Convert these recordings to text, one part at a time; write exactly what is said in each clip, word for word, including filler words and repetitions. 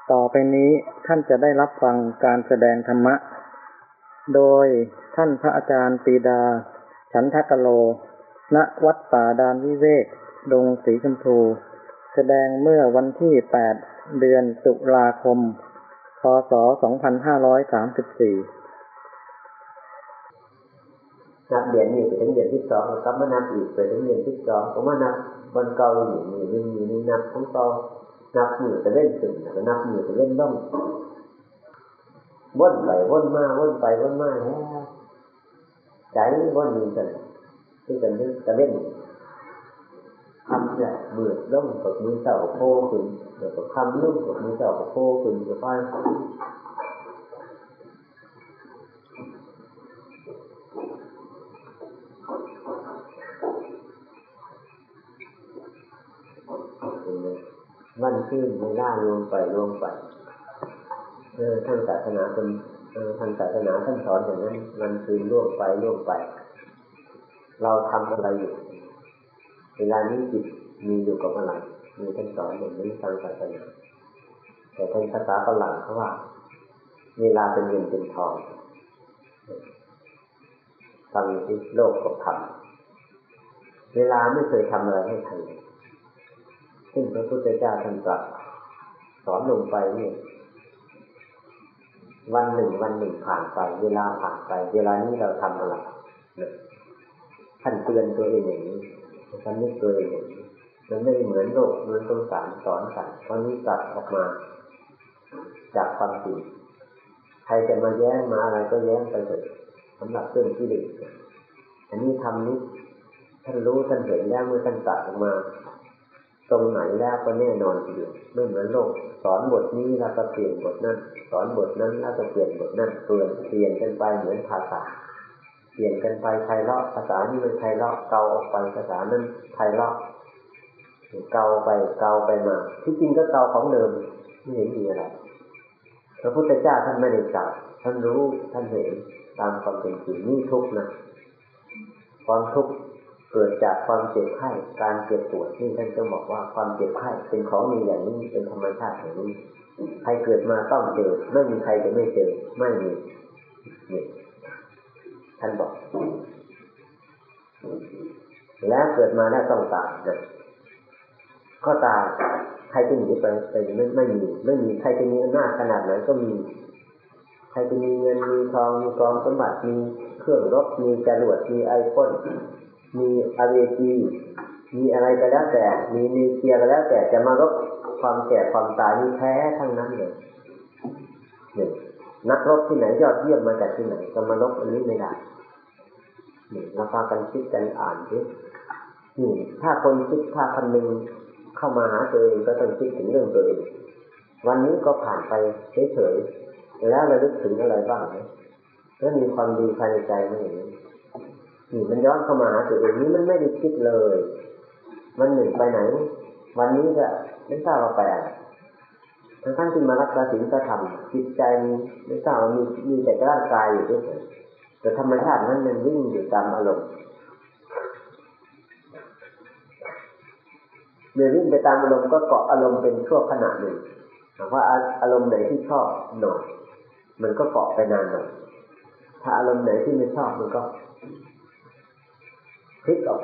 ต่อไปนี้ท่านจะได้รับฟังการแสดงธรรมะโดยท่านพระอาจารย์ปรีดาฉันทกโลณวัดป่าดานวิเวกดงสีชมพูแสดงเมื่อวันที่แปดเดือนตุลาคมพ.ศ. สองพันห้าร้อยสามสิบสี่นับเดือนนี้ไปถึงเดือนที่สองแล้วก็มานับอีกไปถึงเดือนที่สองก็มานับวันเก่าอยู่นี่นี่นี่นี่นับของเก่านับมือจะเล่นถึงแล้วนับมือจะเล่นล่องวนไปวนมาวนไปวนมาแล้วใจวนมีกันที่กันนึกจะเล่นทำเนี่ยมือล่องกับมือเต่าโผล่ขึ้นเดี๋ยวก็ทำล่องกับมือเต่าโผล่ขึ้นจะไปวันขึ้นเวลาลงไปลงไปเออทางศาสนาเป็นเออทางศาสนาท่านสอนอย่างนั้นวันคืนล่วงไปล่วงไปเราทำอะไรอยู่เวลานี้จิตมีอยู่กับอะไรมีท่านสอนอย่างนี้ทางศาสนาแต่ทางภาษาฝรั่งเขาว่าเวลาเป็นเงินเป็นทองฟังที่โลกกับธรรมเวลาไม่เคยทำอะไรให้ใครซึ่งพระพุทธเจ้าท่านตรัสสอนลงไปนี่วันหนึ่งวันหนึ่งผ่านไปเวลาผ่านไปเวลานี้เราทำอะไรท่านเตือนตัวเองอย่างนี้ท่านนึกตัวเองอย่างนี้มันไม่เหมือนโลกเหมือนสงสารสอนกันตอนนี้ตัดออกมาจากความจริงใครจะมาแย้งมาอะไรก็แย้งไปเถอะสำหรับเรื่องที่ดีอันนี้ทำนี้ท่านรู้ท่านเห็นแล้วเมื่อท่านตัดออกมาตรงไหนแล้วก็แน่นอนทีเดียวไม่เหมือนโลกสอนบทนี้แล้วก็เปลี่ยนบทนั้นสอนบทนั้นแล้วก็เปลี่ยนบทนั้นเปลี่ยนเปลี่ยนกันไปเหมือนภาษาเปลี่ยนกันไปไพเราะภาษานี้มันไพเราะเกาออกไปภาษานั้นไพเราะเกาไปเกาไปมาที่จริงก็เกาของเดิมไม่เห็นมีอะไรพระพุทธเจ้าท่านไม่ได้จับท่านรู้ท่านเห็นตามความเป็นจริงนี่ทุกข์นะความทุกข์เกิดจากความเจ็บไข้การเจ็บปวดนี่ท่านก็บอกว่าความเจ็บไข้เป็นของมีอย่างนี้เป็นธรรมชาติอย่างนี้ใครเกิดมาต้องเจอไม่มีใครจะไม่เจอไม่มีนี่ท่านบอกแล้วเกิดมาแล้วต้องตายนะก็ตายใครจะหนีไปไปไม่ไม่มีไม่มีใครจะมีอำนาจขนาดไหนก็มีใครจะมีเงินมีทองมีกองสมบัติมีเครื่องรบมีจรวดมีไอพ่นมีอเวจีมีอะไรก็แล้วแต่มีนิวเคลียร์ก็แล้วแต่จะมารบความแก่ความตายนี่แพ้ทั้งนั้นเลยเนี่ยนักรบที่ไหนยอดเยี่ยมมาจากที่ไหนจะมารบอันนี้ไม่ได้นี่เราพากันคิดกันอ่านดินี่ถ้าคนคิดถ้าคนหนึ่งเข้ามาหาตัวเองก็ต้องคิดถึงเรื่องตัวเองวันนี้ก็ผ่านไปเฉยๆแล้วระลึกถึงอะไรบ้างไหมแล้วมีความดีภายในใจไหมอย่างนี้นี่มันย้อนเข้ามาหาตัวเองนี้มันไม่ได้คิดเลยมันหนึ่งไปไหนวันนี้ก็ไม่ทราบว่าไปอะไรทั้งทั้งที่มารักษาศีลธรรมจิตใจไม่ทราบว่ามีมีแต่ร่างกายอยู่ด้วยแต่ธรรมชาตินั้นมันวิ่งอยู่ตามอารมณ์เมื่อวิ่งไปตามอารมณ์ก็เกาะอารมณ์เป็นชั่วขณะหนึ่งแต่ว่าอารมณ์ไหนที่ชอบหน่อยมันก็เกาะไปนานหน่อยถ้าอารมณ์ไหนที่ไม่ชอบมันก็พลิกออกไป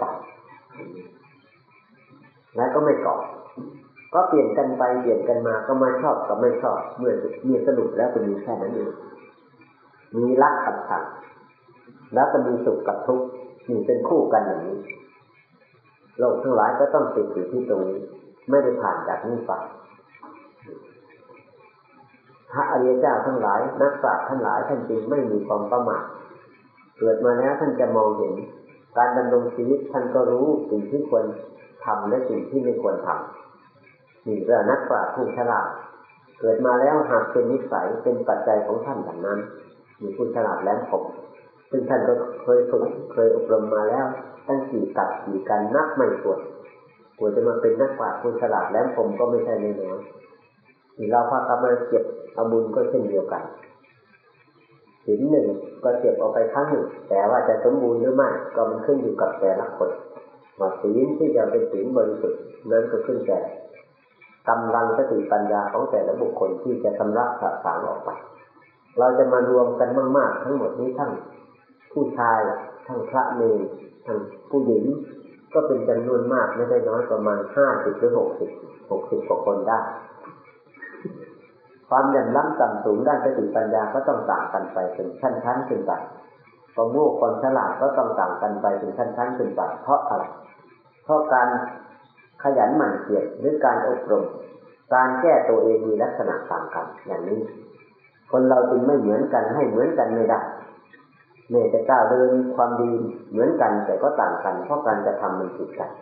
แล้วก็ไม่เกาะก็เปลี่ยนกันไปเปลี่ยนกันมาก็มาชอบกับไม่ชอบเมื่อมีสรุปแล้วก็มีแค่นั้นเองมีรักกับชังแล้วก็มีสุขกับทุกข์นี่เป็นคู่กันอย่างนี้โลกทั้งหลายก็ต้องติดอยู่ที่ตรงนี้ไม่ได้ผ่านจากนี้ไปพระอริยเจ้าทั้งหลายนักปราชญ์ทั้งหลายท่านจึงไม่มีความประมาทเกิดมาแล้วท่านจะมองเห็นการดำรงชีวิตท่านก็รู้สิ่งที่ควรทำและสิ่งที่ไม่ควรทำนี่เรื่องนักปราชญ์ผู้ฉลาดเกิดมาแล้วหากเป็นนิสัยเป็นปัจจัยของท่านอย่างนั้นมีผู้ฉลาดแหลมคมซึ่งท่านก็เคยฝึกเคยอบรมมาแล้วตั้งกี่กัดกี่กันนับไม่ถ้วนกว่าจะมาเป็นนักปราชญ์ผู้ฉลาดแหลมคมก็ไม่ใช่น้อยๆที่เราพากันมาเก็บเอาบุญก็เช่นเดียวกันศีลหนึ่งก็เก็บเอาไปครั้งหนึ่งแต่ว่าจะสมบูรณ์หรือไม่ก็มันขึ้นอยู่กับแต่ละคนว่าศีลที่จะเป็นศีลบริสุทธิ์นั้นก็ขึ้นแต่กำลังสติปัญญาของแต่ละบุคคลที่จะชำระสะสางออกไปเราจะมารวมกันมากๆทั้งหมดนี้ทั้งผู้ชายทั้งพระเนรทั้งผู้หญิงก็เป็นจำนวนมากไม่ได้น้อยประมาณห้าสิบหรือหกสิบ หกสิบกว่าคนได้ความเหลื่อมล้ำต่ำสูงด้านสติปัญญาก็ต้องต่างกันไปเป็นชั้นๆขึ้นไปความโง่ความฉลาดก็ต้องต่างกันไปเป็นชั้นๆขึ้นไปเพราะอะไรเพราะการขยันหมั่นเพียรหรือการอบรมการแก้ตัวเองมีลักษณะต่างกันอย่างนี้คนเราจึงไม่เหมือนกันให้เหมือนกันไม่ได้แม้จะก้าวเดินความดีเหมือนกันแต่ก็ต่างกันเพราะการกระทำมันผิดกัน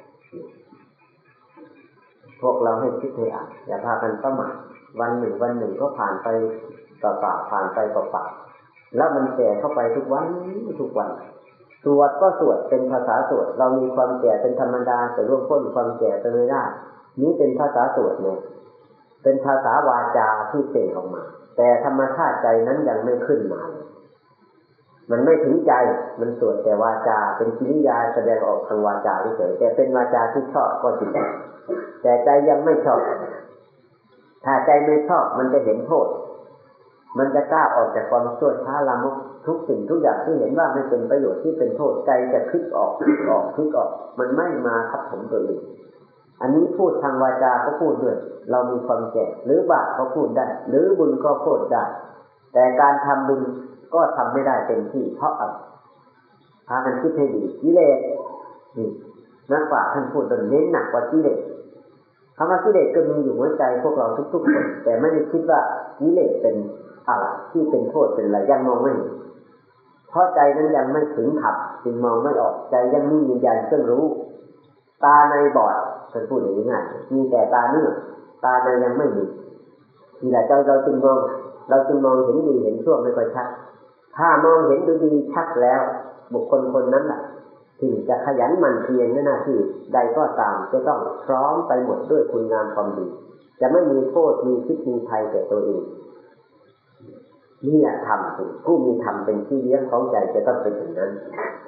พวกเราให้คิดให้อ่านอย่าพากันประมาทวันหนึ่งวันหนึ่งก็ผ่านไปต่อปากผ่านไปต่อปากแล้วมันแก่เข้าไปทุกวันทุกวันสวดก็สวดเป็นภาษาสวดเรามีความแก่เป็นธรรมดาแต่ร่วมพ้นความแก่ไปไม่ได้นี้เป็นภาษาสวดเนี่ยเป็นภาษาวาจาที่เปล่งออกมาแต่ธรรมชาติใจนั้นยังไม่ขึ้นมามันไม่ถึงใจมันสวดแต่วาจาเป็นกิริยาแสดงออกทางวาจาเฉยแต่เป็นวาจาที่ชอบก็จริงแต่ใจยังไม่ชอบถ้าใจไม่ชอบมันจะเห็นโทษมันจะกล้าออกจากความชั่วช้าละมุกทุกสิ่งทุกอย่างที่เห็นว่าไม่เป็นประโยชน์ที่เป็นโทษใจจะคลิกออกคลิกออกคลิกออกมันไม่มาทับถมตัวเองอันนี้พูดทางวาจาก็พูดด้วยเรามีความแก่หรือบาปก็พูดได้หรือบุญก็พูดได้แต่การทำบุญก็ทำไม่ได้เต็มที่เพราะอะไรพากันคิดให้ดีกิเลสนี่นักปราชญ์ท่านพูดเน้นหนักกว่ากิเลสคำว่ากิเลสก็มีอยู่หัวใจพวกเราทุกๆคนแต่ไม่ได้คิดว่ากิเลสเป็นอะไรที่เป็นโทษเป็นอะไรยังมองไม่เห็นเพราะใจนั้นยังไม่ถึงธรรมจึงมองไม่ออกใจยังมีวิญญาณเครื่องรู้ตาในบอดท่านพูดอย่างง่ายๆมีแต่ตาเนื้อตาในยังไม่มีนี่แหละเราเราจึงมองเราจึงมองเห็นดีเห็นชั่วไม่ค่อยชัดถ้ามองเห็นดูดีชัดแล้วบุคคลคนนั้นแหละที่จะขยันหมั่นเพียรในหน้าที่ใดก็ตามจะต้องพร้อมไปหมดด้วยคุณงามความดีจะไม่มีโทษมีพิษมีภัยแก่ตัวเองนี่แหละธรรมผู้มีธรรมเป็นที่เลี้ยงของใจจะต้องเป็นอย่างนั้น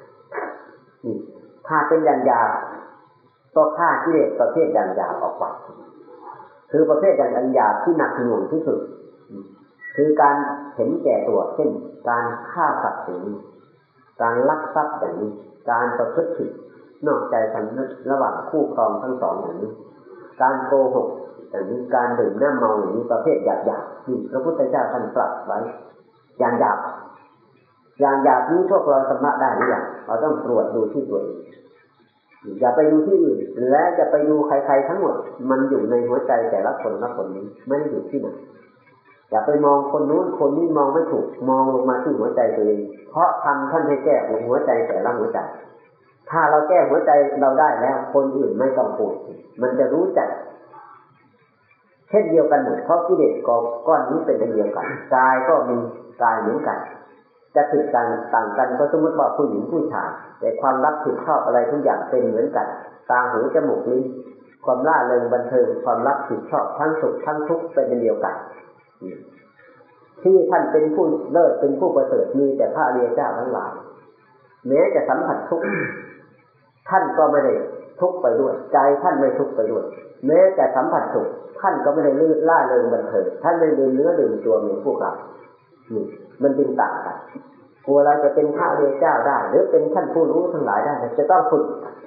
ถ้าเป็นอย่างหยาบก็ฆ่ากิเลสประเภทอย่างหยาบออกไปคือประเภทอย่างหยาบที่หนักหน่วงที่สุดคือการเห็นแก่ตัวเช่นการฆ่าสัตว์อย่างนี้การลักทรัพย์อย่างนี้การประพฤติผิดนอกใจกันระหว่างคู่ครองทั้งสองอย่างนี้การโกหกอย่างนี้การดื่มน้ำเมาอย่างนี้ประเภทหยาบๆนี่พระพุทธเจ้าท่านตรัสไว้อย่างหยาบอย่างหยาบนี้พวกเราชำระได้หรือยังเราต้องตรวจดูที่ตัวเองอย่าไปดูที่อื่นและจะไปดูใครๆทั้งหมดมันอยู่ในหัวใจแต่ละคนละคนนี้ไม่ได้อยู่ที่ไหนอย่าไปมองคนนู้นคนนี้มองไม่ถูกมองลงมาที่หัวใจตัวเองเพราะทำท่านให้แก้หัวใจแต่ละหัวใจถ้าเราแก้หัวใจเราได้แล้วคนอื่นไม่ต้องพูดมันจะรู้จักเช่นเดียวกันหมดเพราะกิเลสก้อนนี้เป็นอันเดียวกันกายก็มีกายเหมือนกันจะผิดกันต่างกันก็สมมติว่าผู้หญิงผู้ชายแต่ความรับผิดชอบอะไรทุกอย่างเป็นเหมือนกันตาหูจมูกลิ้นความร่าเริงบันเทิงความรับผิดชอบทั้งสุขทั้งทุกข์เป็นอันเดียวกันที่ท่านเป็นผู้เลิศเป็นผู้ประเสริฐมีแต่พระอริยเจ้าทั้งหลายแม้จะสัมผัสทุกข์ท่านก็ไม่ได้ทุกข์ไปด้วยใจท่านไม่ทุกข์ไปด้วยแม้จะสัมผัสสุขท่านก็ไม่ได้ลื่นล่าเริงบันเทิงท่านไม่ลืมเนื้อลืมตัวเหมือนพวกเรานี่มันจึงต่างกันกลัวเราจะเป็นพระอริยเจ้าได้หรือเป็นท่านผู้รู้ทั้งหลายได้จะต้องฝึก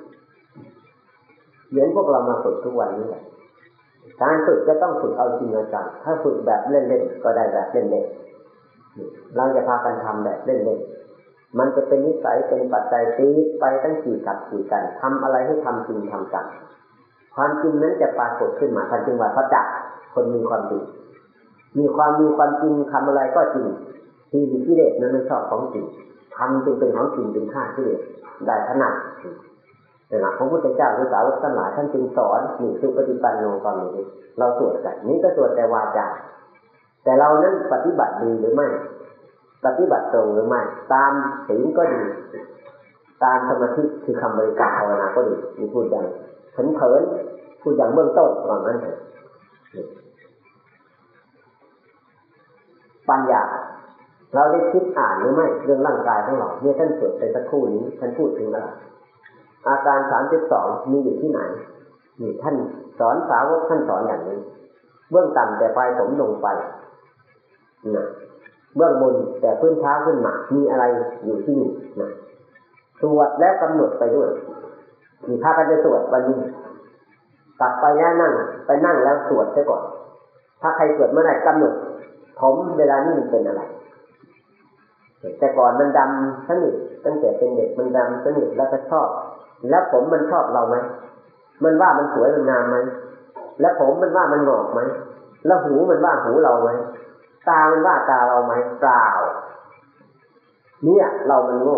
เหมือนพวกเรามาฝึกทุกวันนี้แหละการฝึกจะต้องฝึกเอาจริงเอาจังถ้าฝึกแบบเล่นๆก็ได้แบบเล่นๆเราจะพากันทำแบบเล่นๆมันจะเป็นนิสัยเป็นปัจจัยตีไปตั้งกี่กับกี่กันทำอะไรให้ทำจริงทำจังความจริงนั้นจะปรากฏขึ้นมาทันทีว่าพระจักคนมีความจริงมีความมีความจริงทำอะไรก็จริงที่กิเลสนั้นไม่ชอบของจริงทำจึงเป็นของจริงเป็นฆ่ากิเลสได้ขนาดแต่หลักของพระพุทธเจ้าหรือสาวกทั้งหลายท่านจึงสอนนี่คือปฏิปันโนตอนนี้เราสวดกันนี้ก็สวดแต่วาจาแต่เรานั้นปฏิบัติดีหรือไม่ปฏิบัติตรงหรือไม่ตามศีลก็ดีตามสมาธิคือคำบริกรรมภาวนาก็ดีมีพูดอย่างเผินเผินพูดอย่างเบื้องต้นว่างั้นเถอะปัญญาเราได้คิดอ่านหรือไม่เรื่องร่างกายของเราเนี่ยท่านสวดไปสักครู่นี้ท่านพูดถึงอะไรอาการสามสิบสองมีอยู่ที่ไหนนี่ท่านสอนสาวกท่านสอนอย่างนี้เบื้องต่ำแต่ปลายผมลงไปนะเบื้องบนแต่พื้นเท้าขึ้นมามีอะไรอยู่ที่นี่นะสวดแล้วกำหนดไปด้วยมีพากันจะสวดวันนี้ตัดไปแล้วนั่งไปนั่งแล้วสวดซะก่อนถ้าใครสวดเมื่อไหร่กำหนดผมเวลานี้มันเป็นอะไรแต่ก่อนมันดำสนิทตั้งแต่เป็นเด็กมันดำสนิทแล้วก็ชอบแล้วผมมันชอบเราไหมมันว่ามันสวยมันงามไหมแล้วผมมันว่ามันงอกไหมแล้วหูมันว่าหูเราไหมตามันว่าตาเราไหมเปล่าเนี่ยเรามันโง่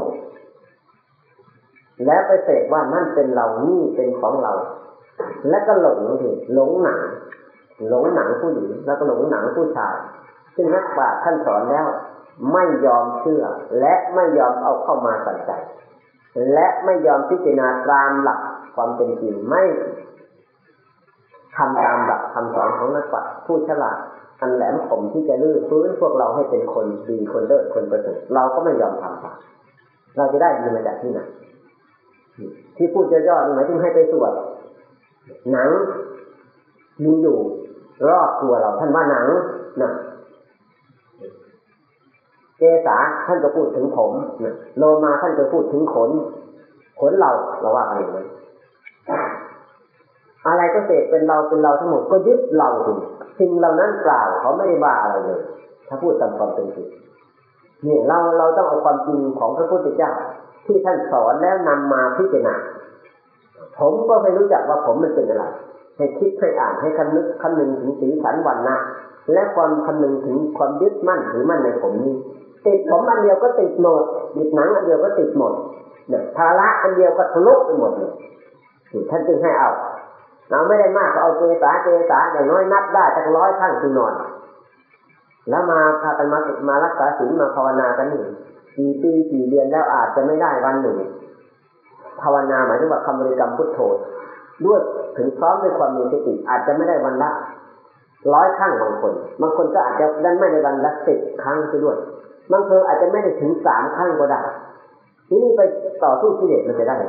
แล้วไปเสกว่านั่นเป็นเรานี่เป็นของเราแล้วก็หลงสิหลงหนังหลงหนังผู้หญิงแล้วก็หลงหนังผู้ชายซึ่งนักปราชญ์ท่านสอนแล้วไม่ยอมเชื่อและไม่ยอมเอาเข้ามาใส่ใจและไม่ยอมพิจารณาตามหลักความเป็นจริงไม่ทำตามหลักคำสอนของนักปราชญ์ผู้ฉลาดอันแหลมคมที่จะลื้อฟื้นพวกเราให้เป็นคนดีคนเลิศคนประเสริฐเราก็ไม่ยอมทำตามเราจะได้ดีมาจากที่ไหนที่พูดย่อๆนี่หมายถึงให้ไปสวดหนังมีอยู่รอบตัวเราท่านว่าหนังนะเกษาท่านก็พูดถึงผมนะโลมาท่านก็พูดถึงขนขนเราเราว่ากันอย่างนั้นอะไรก็เสกเป็นเราเป็นเราทั้งหมดก็ยึดเราถึงสิ่งเหล่านั้นเปล่าเขาไม่ได้ว่าอะไรเลยถ้าพูดตามความเป็นจริงนี่เราเราต้องเอาความจริงของพระพุทธเจ้าที่ท่านสอนแล้วนำมาพิจารณาผมก็ไม่รู้จักว่าผมมันเป็นอะไรให้คิดให้อ่านให้คำนึกคำนึงถึงสีสันวันนะและความคำนึงถึงความยึดมั่นถือมั่นในผมนี้ติดผมอันเดียวก็ติดหมดติดหนังอันเดียวก็ติดหมดเนี่ยภาระอันเดียวก็ทะลุไปหมดเลยท่านจึงให้เอาเราไม่ได้มากก็เอาเกษาเกษาอย่างน้อยนับได้สักร้อยครั้งคือนอนแล้วมาพากันมามารักษาศีลมาภาวนากันนี่กี่ปีกี่เดือนแล้วอาจจะไม่ได้วันหนึ่งภาวนาหมายถึงว่าคำบริกรรมพุทโธด้วยถึงพร้อมด้วยความมีสติอาจจะไม่ได้วันละร้อยครั้งบางคนบางคนก็อาจจะได้ไม่ได้วันละสิบครั้งไปด้วยบางคนอาจจะไม่ได้ถึงสามครั้งก็ได้ทีนี้ไปต่อสู้กิเลสมันจะได้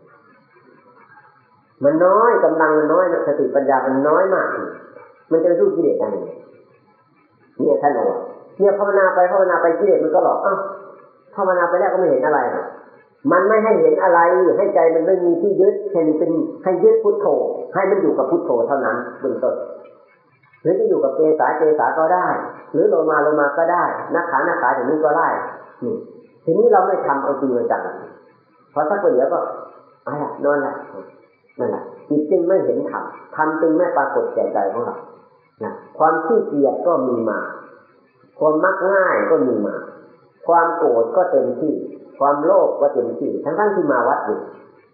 มันน้อยกำลังมันน้อยสติปัญญามันน้อยมากมันจะสู้กิเลสได้ยังไงเนี่ยท่านบอกเนี่ยภาวนาไปภาวนาไปกิเลสมันก็หลอกอ้าวภาวนาไปแล้วก็ไม่เห็นอะไรมันไม่ให้เห็นอะไรให้ใจมันไม่มีที่ยึดให้มันเป็นให้ยึดพุทโธให้มันอยู่กับพุทโธเท่านั้นเบื้องต้นหรือจะอยู่กับเกษาเกษาก็ได้หรือโลมาโลมาก็ได้นักขานักขาอย่างนี้ก็ได้นี่ทีนี้เราไม่ทำเอาจริงเอาจังพอสักวันเดียวก็อะไรนอนแหละนั่นแหละจิตจึงไม่เห็นธรรมธรรมจึงไม่ปรากฏแก่ใจของเรานะความขี้เกียจก็มีมาความมักง่ายก็มีมาความโกรธก็เต็มที่ความโลภก็เต็มที่ทั้งๆที่มาวัดอยู่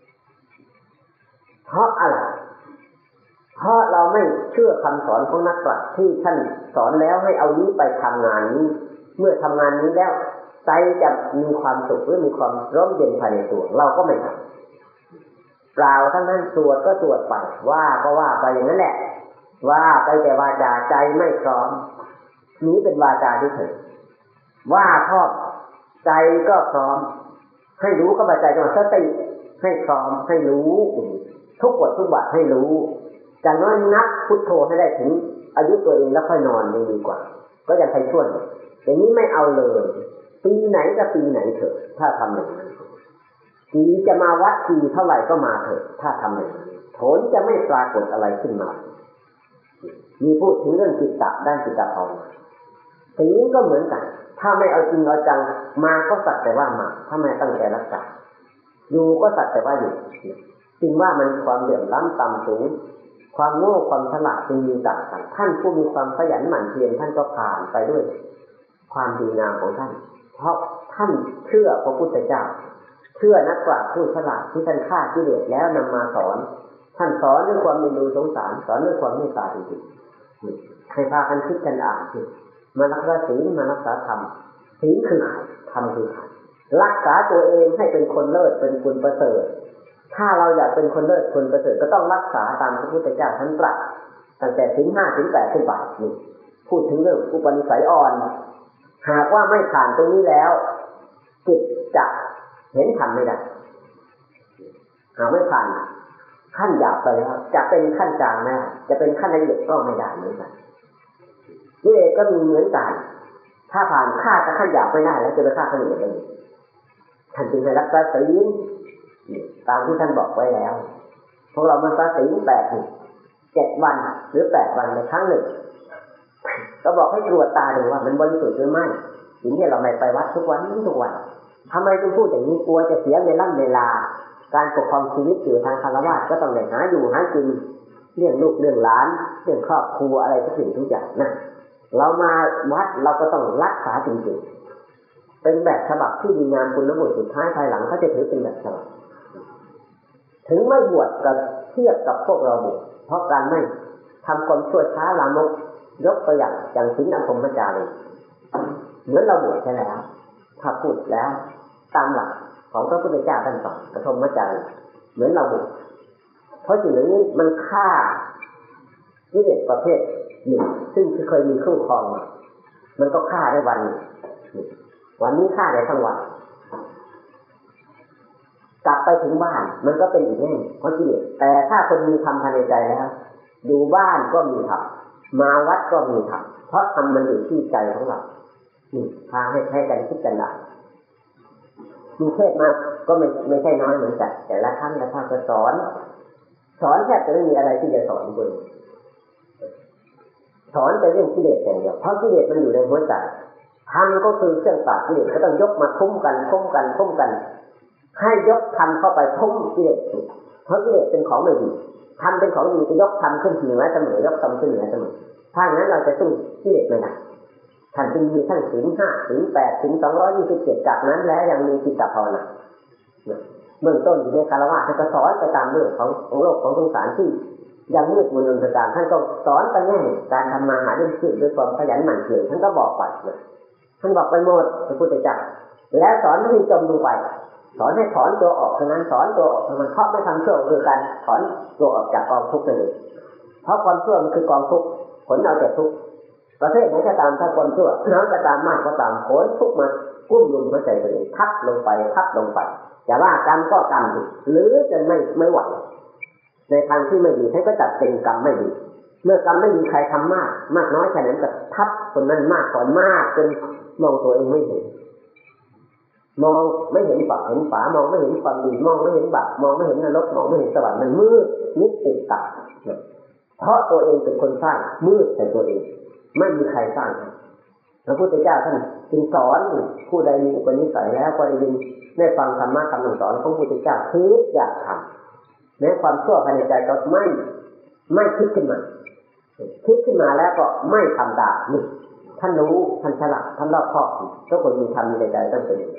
เพราะอะไรเพราะเราไม่เชื่อคำสอนของนักปราชญ์ที่ท่านสอนแล้วให้เอานี้ไปทำงานนี้เมื่อทำงานนี้แล้วใจจะมีความสุขหรือมีความร่มเย็นภายในตัวเราก็ไม่ทำเปล่าทั้งนั้นสวดก็สวดไปว่าก็ว่าไปอย่างนั้นแหละว่าไปแต่วาจาใจไม่พร้อมนี้เป็นวาจาที่เถิดว่าพร้อมใจก็พร้อมให้รู้เข้าไปใจจังหวะสติให้พร้อมให้รู้ทุกบททุกบาทให้รู้จะน้อยนักพุทโธให้ได้ถึงอายุตัวเองแล้วค่อยนอนยังดีกว่าก็ยังใครช่วยอย่างนี้ไม่เอาเลยปีไหนก็ปีไหนเถอะถ้าทำอย่างนั้นปีจะมาวัดปีเท่าไหร่ก็มาเถอะถ้าทำอย่างนั้นผลจะไม่ปรากฏอะไรขึ้นมามีพูดถึงเรื่องจิตตะด้านจิตตภาวนาศีลก็เหมือนกันถ้าไม่เอาจริงเอาจังมาก็สักแต่ว่ามาถ้าไม่ตั้งใจรักษาอยู่ก็สักแต่ว่าอยู่จึงว่ามันความเดือดร้อนต่ำสูงความโง่ความฉลาดจึงมีต่างกันท่านผู้มีความขยันหมั่นเพียรท่านก็ผ่านไปด้วยความดีงามของท่านเพราะท่านเชื่อพระพุทธเจ้าเชื่อนักปราชญ์ผู้ฉลาดที่ท่านฆ่ากิเลสแล้วนำมาสอนท่านสอนด้วยความมีดูสงสารสอนด้วยความเมตตาจริงๆให้พากันคิดกันอ่านสิมารักษาศีลมารักษาธรรมศีลคือธรรมคือรักษาตัวเองให้เป็นคนเลิศเป็นคนประเสริฐถ้าเราอยากเป็นคนเลิศคนประเสริฐก็ต้องรักษาตามพระพุทธเจ้าท่านตรัสตั้งแต่ศีลห้าศีลแปดขึ้นไปนี่พูดถึงเรื่องอุปนิสัยอ่อนหากว่าไม่ผ่านตรงนี้แล้วจิตจะเห็นธรรมไม่ได้หากไม่ผ่านขั้นหยาบไปแล้วจะเป็นขั้นกลางไม่ได้จะเป็นขั้นละเอียดก็ไม่ได้เหมือนกันกิเลสก็มีเหมือนกันถ้าผ่านฆ่าจะขั้นหยาบไม่ได้แล้วจะไปฆ่าคนอื่นได้ท่านจึงให้รักษาศีลตามที่ท่านบอกไว้แล้วพวกเรามารักษาศีลแปดเจ็ดวันหรือแปดวันในครั้งหนึ่งก็บอกให้ตรวจตาดูว่ามันบริสุทธิ์หรือไม่สิ่งที่เราไม่ไปวัดทุกวันทุกวันทำไมต้องพูดอย่างนี้กลัวจะเสียเวลาเวลาการปกครองชีวิตอยู่ทางคารวะก็ต้องได้หาอยู่หากินเรื่องลูกเรื่องหลานเรื่องครอบครัวอะไรทุกสิ่งทุกอย่างนะเรามาวัดเราก็ต้องรักษาจริงๆเป็นแบบฉบับที่ดีงามคุณบุตรสุดท้ายภายหลังเขาจะถือเป็นแบบฉบับถึงไม่บวชก็เทียบกับพวกเราบวชเพราะการไม่ทำความชั่วช้าลามกยกตัวอย่างอย่างศีลอภรรมจารีเหมือนเราบวชใช่แล้วถ้าพูดแล้วตามหลักของพระพุทธเจ้าท่านสอนอภรรมจารีเหมือนเราบวชเพราะสิ่งนี้มันฆ่ากิเลสประเภทหนึ่งซึ่งเคยมีคู่ครองมันก็ฆ่าได้วันวันนี้ฆ่าได้ทั้งวันกลับไปถึงบ้านมันก็เป็นอีกแง่เพราะกิเลสแต่ถ้าคนมีธรรมภายในใจแล้วอยู่บ้านก็มีธรรมมาวัดก็มีธรรมเพราะธรรมมันอยู่ที่ใจของเรานี่พาให้ให้กันคิดกันได้มีเทศมาก็ไม่ไม่ใช่น้อยเหมือนกันแต่ละท่านละท่านจะสอนสอนแทบจะไม่มีอะไรที่จะสอนคุณสอนแต่เรื่องกิเลสอย่างเดียวเพราะกิเลสมันอยู่ในหัวใจธรรมก็คือเครื่องปราบกิเลสก็ต้องยกมาทุ่มกันทุ่มกันทุ่มกันให้ยกธรรมเข้าไปทุ่มกิเลสเพราะกิเลสเป็นของไม่ดีธรรมเป็นของดีจะยกธรรมขึ้นเหนือเสมอยกธรรมขึ้นเหนือเสมอถ้าอย่างนั้นเราจะสู้กิเลสไม่ได้ท่านจึงมีทั้งศีลห้าศีลแปดศีลสองร้อยยี่สิบเจ็ดจากนั้นแล้วยังมีจิตตภาวนาเบื้องต้นอยู่ในคารวะท่านก็สอนไปตามเรื่องของของโลกของสงสารที่ยังมืดมนอนต่างๆท่านก็สอนไปแง่การทำมาหาเรื่องชีพด้วยความขยันหมั่นเพียรท่านก็บอกไปนะท่านบอกไปหมดพระพุทธเจ้าแล้วสอนให้จมลงไปสอนให้ถอนตัวออกเท่านั้นถอนตัวออกเท่านั้นเพราะไม่ทำชั่วคือการถอนตัวออกจากกองทุกข์นั่นเองเพราะความชั่วมันคือกองทุกข์ผลเอาแต่ทุกข์ประเภทไหนก็ตามถ้าความชั่วน้อยก็ตามมากก็ตามผลทุกข์มากุ้มลุมหัวใจตัวเองทับลงไปทับลงไปอย่าว่ากรรมก็กรรมหรือจะไม่ไม่ไหวในทางที่ไม่ดีท่านก็จัดเป็นกรรมไม่ดีเมื่อกรรมไม่ดีใครทำมากมากน้อยแค่นั้นก็ทับคนนั้นมากกว่ามากจนมองตัวเองไม่เห็นมองไม่เห็นฝาเห็นฝามองไม่เห็นความดีมองไม่เห็นบาปมองไม่เห็นนรกมองไม่เห็นสวรรค์มันมืดมิดติดตับเพราะตัวเองเป็นคนสร้างมืดแต่ตัวเองไม่มีใครสร้างพระพุทธเจ้าท่านจึงสอนผู้ใดมีอุปนิสัยแล้วก็ได้ยินได้ฟังธรรมะคำสอนของพระพุทธเจ้าคิดอยากทำแม้ความชั่วภายในใจก็ไม่ไม่คิดขึ้นมาคิดขึ้นมาแล้วก็ไม่ทำตามนี่ท่านรู้ท่านฉลาดท่านรอบคอบทุกคนมีธรรมในใจต้องเป็น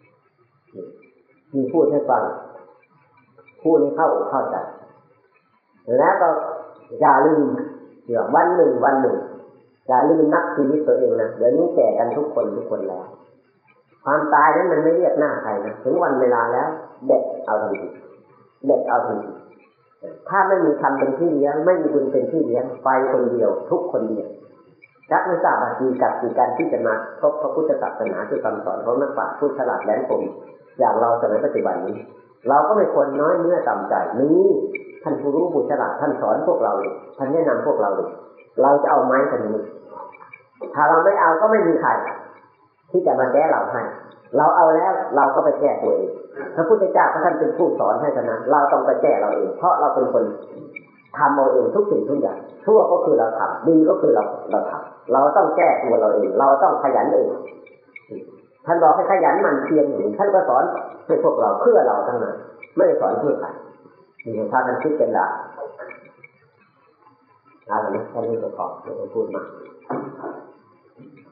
มีพูดให้ฟังพูดให้เข้าอกเข้าใจแล้วก็อย่าลืมเดี๋ยววันหนึ่งวันหนึ่งอย่าลืมนับชีวิตตัวเองนะเดี๋ยวนี้แก่กันทุกคนทุกคนแล้วความตายนั้นมันไม่เรียกหน้าใครนะถึงวันเวลาแล้วเด็กเอาทันทีเด็กเอาทันทีถ้าไม่มีธรรมเป็นที่เลี้ยงไม่มีบุญเป็นที่เลี้ยงไปคนเดียวทุกคนเดียวจักไม่ทราบว่ามีกับมีการที่จะมาพบพระพุทธศาสนาคือคำสอนของนักปราชญ์ผู้ฉลาดแหลมคมอย่างเราสมัยปัจจุบันนี้เราก็ไม่ควรน้อยเนื้อต่ำใจนี้ท่านผู้รู้ผู้ฉลาดท่านสอนพวกเราท่านแนะนำพวกเราเราจะเอาไม้กันนี้ถ้าเราไม่เอาก็ไม่มีใครที่จะมาแก้เราให้เราเอาแล้วเราก็ไปแก้ตัวเองพระพุทธเจ้าท่านเป็นผู้สอนให้ฉะนั้นเราต้องไปแก้เราเองเพราะเราเป็นคนทำเอาเองทุกสิ่งทุกอย่างชั่วก็คือเราทำดีก็คือเราเราทำเราต้องแก้ตัวเราเองเราต้องขยันเองท่านบอกให้ขยันหมั่นเพียรอย่างนี้ท่านก็สอนให้พวกเราเพื่อเราทั้งนั้นไม่ได้สอนเพื่อใครนี่ถ้าท่านคิดกันได้อะไรนะท่านนี้จะขอจะพูดมา